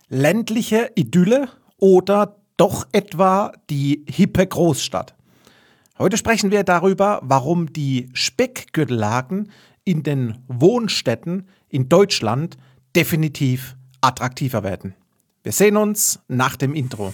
Ländliche Idylle oder doch etwa die hippe Großstadt? Heute sprechen wir darüber, warum die Speckgürtellagen in den Wohnstädten in Deutschland definitiv attraktiver werden. Wir sehen uns nach dem Intro.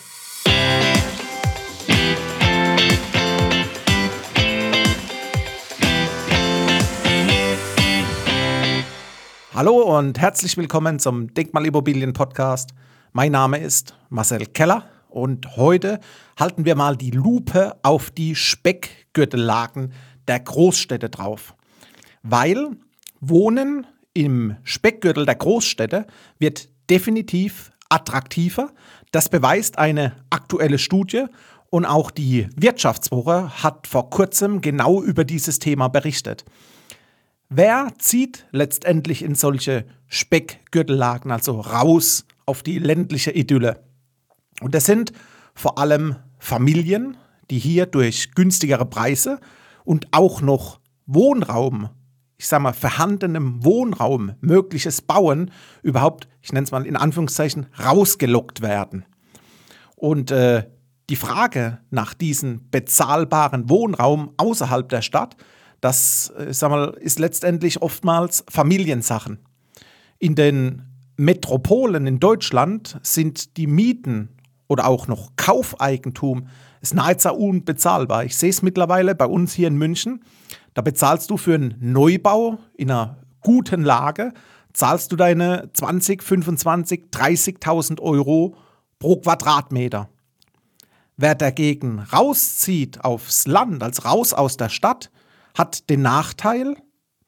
Hallo und herzlich willkommen zum Denkmalimmobilien-Podcast. Mein Name ist Marcel Keller und heute halten wir mal die Lupe auf die Speckgürtellagen der Großstädte drauf. Weil Wohnen im Speckgürtel der Großstädte wird definitiv attraktiver. Das beweist eine aktuelle Studie und auch die Wirtschaftswoche hat vor kurzem genau über dieses Thema berichtet. Wer zieht letztendlich in solche Speckgürtellagen, also raus auf die ländliche Idylle? Und das sind vor allem Familien, die hier durch günstigere Preise und auch noch Wohnraum, vorhandenem Wohnraum, mögliches Bauen, überhaupt, ich nenne es mal in Anführungszeichen, rausgelockt werden. Und die Frage nach diesem bezahlbaren Wohnraum außerhalb der Stadt, das ist letztendlich oftmals Familiensachen. In den Metropolen in Deutschland sind die Mieten oder auch noch Kaufeigentum ist nahezu unbezahlbar. Ich sehe es mittlerweile bei uns hier in München. Da bezahlst du für einen Neubau in einer guten Lage, zahlst du deine 20, 25, 30.000 Euro pro Quadratmeter. Wer dagegen rauszieht aufs Land, also raus aus der Stadt, hat den Nachteil,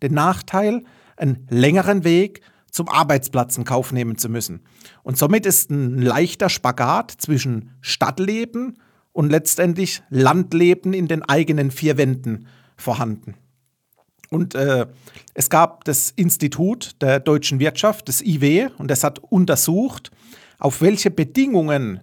einen längeren Weg zum Arbeitsplatz in Kauf nehmen zu müssen. Und somit ist ein leichter Spagat zwischen Stadtleben und letztendlich Landleben in den eigenen vier Wänden vorhanden. Und es gab das Institut der deutschen Wirtschaft, das IW, und das hat untersucht, auf welche Bedingungen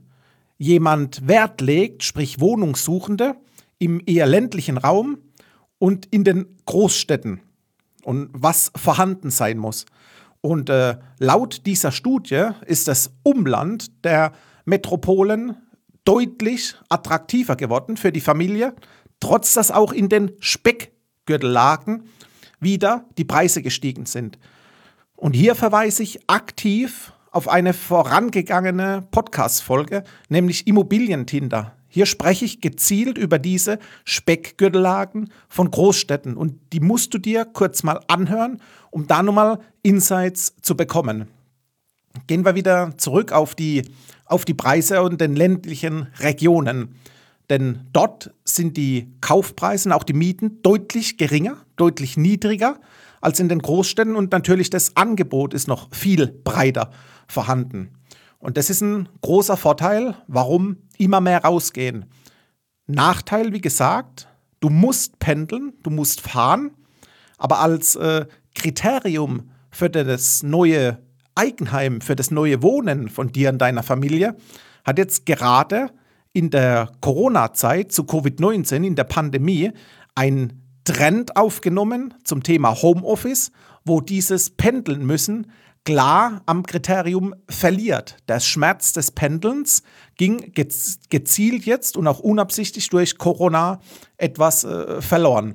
jemand Wert legt, sprich Wohnungssuchende, im eher ländlichen Raum und in den Großstädten und was vorhanden sein muss. Und laut dieser Studie ist das Umland der Metropolen deutlich attraktiver geworden für die Familie, trotz dass auch in den Speckgürtellagen wieder die Preise gestiegen sind. Und hier verweise ich aktiv auf eine vorangegangene Podcast-Folge, nämlich Immobilientinder. Hier spreche ich gezielt über diese Speckgürtellagen von Großstädten und die musst du dir kurz mal anhören, um da nochmal Insights zu bekommen. Gehen wir wieder zurück auf die Preise und den ländlichen Regionen. Denn dort sind die Kaufpreise und auch die Mieten deutlich geringer, deutlich niedriger als in den Großstädten und natürlich das Angebot ist noch viel breiter vorhanden. Und das ist ein großer Vorteil, warum immer mehr rausgehen. Nachteil, wie gesagt, du musst pendeln, du musst fahren, aber als Kriterium für das neue Eigenheim, für das neue Wohnen von dir und deiner Familie, hat jetzt gerade in der Corona-Zeit zu Covid-19, in der Pandemie, ein Trend aufgenommen zum Thema Homeoffice, wo dieses Pendeln müssen klar am Kriterium verliert. Der Schmerz des Pendelns ging gezielt jetzt und auch unabsichtlich durch Corona etwas verloren.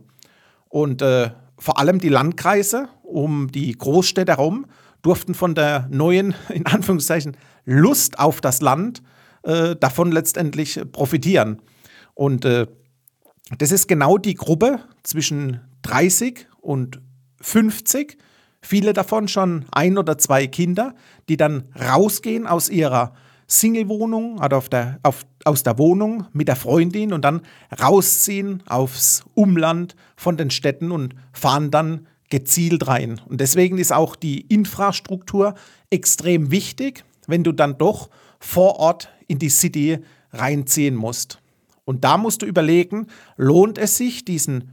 Und vor allem die Landkreise um die Großstädte herum durften von der neuen, in Anführungszeichen, Lust auf das Land davon letztendlich profitieren. Und das ist genau die Gruppe zwischen 30 und 50, viele davon schon 1 oder 2 Kinder, die dann rausgehen aus ihrer Single-Wohnung oder aus der Wohnung mit der Freundin und dann rausziehen aufs Umland von den Städten und fahren dann gezielt rein. Und deswegen ist auch die Infrastruktur extrem wichtig, wenn du dann doch vor Ort in die City reinziehen musst. Und da musst du überlegen, lohnt es sich, in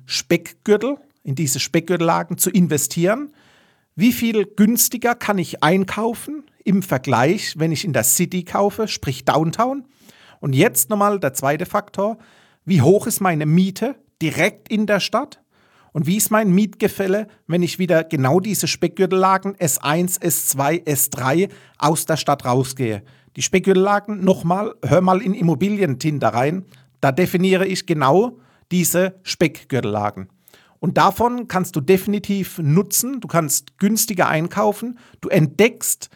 diese Speckgürtellagen zu investieren? Wie viel günstiger kann ich einkaufen im Vergleich, wenn ich in der City kaufe, sprich Downtown? Und jetzt nochmal der zweite Faktor, wie hoch ist meine Miete direkt in der Stadt? Und wie ist mein Mietgefälle, wenn ich wieder genau diese Speckgürtellagen S1, S2, S3 aus der Stadt rausgehe? Die Speckgürtellagen, nochmal, hör mal in Immobilientinder rein, da definiere ich genau diese Speckgürtellagen. Und davon kannst du definitiv nutzen, du kannst günstiger einkaufen, du entdeckst,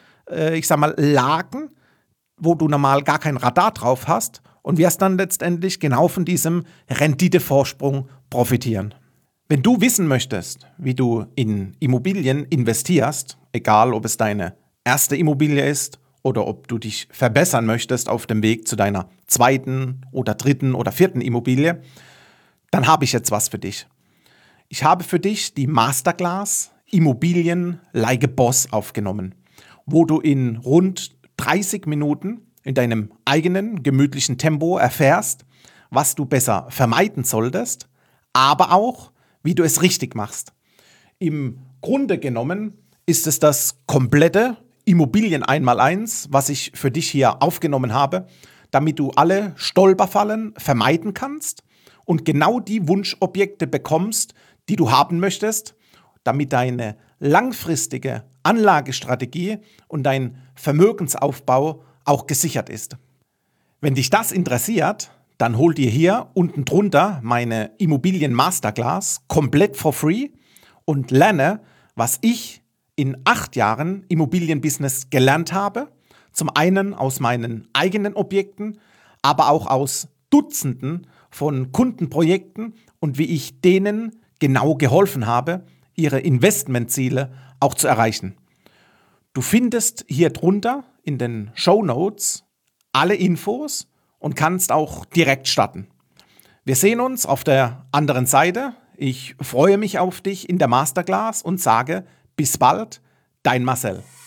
Lagen, wo du normal gar kein Radar drauf hast und wirst dann letztendlich genau von diesem Renditevorsprung profitieren. Wenn du wissen möchtest, wie du in Immobilien investierst, egal ob es deine erste Immobilie ist oder ob du dich verbessern möchtest auf dem Weg zu deiner zweiten oder dritten oder vierten Immobilie, dann habe ich jetzt was für dich. Ich habe für dich die Masterclass Immobilien like a Boss aufgenommen, wo du in rund 30 Minuten in deinem eigenen gemütlichen Tempo erfährst, was du besser vermeiden solltest, aber auch, wie du es richtig machst. Im Grunde genommen ist es das komplette Immobilien 1x1, was ich für dich hier aufgenommen habe, damit du alle Stolperfallen vermeiden kannst und genau die Wunschobjekte bekommst, die du haben möchtest, damit deine langfristige Anlagestrategie und dein Vermögensaufbau auch gesichert ist. Wenn dich das interessiert, dann hol dir hier unten drunter meine Immobilien Masterclass komplett for free und lerne, was ich in 8 Jahren Immobilienbusiness gelernt habe. Zum einen aus meinen eigenen Objekten, aber auch aus Dutzenden von Kundenprojekten und wie ich denen genau geholfen habe, ihre Investmentziele auch zu erreichen. Du findest hier drunter in den Shownotes alle Infos und kannst auch direkt starten. Wir sehen uns auf der anderen Seite. Ich freue mich auf dich in der Masterclass und sage bis bald, dein Marcel.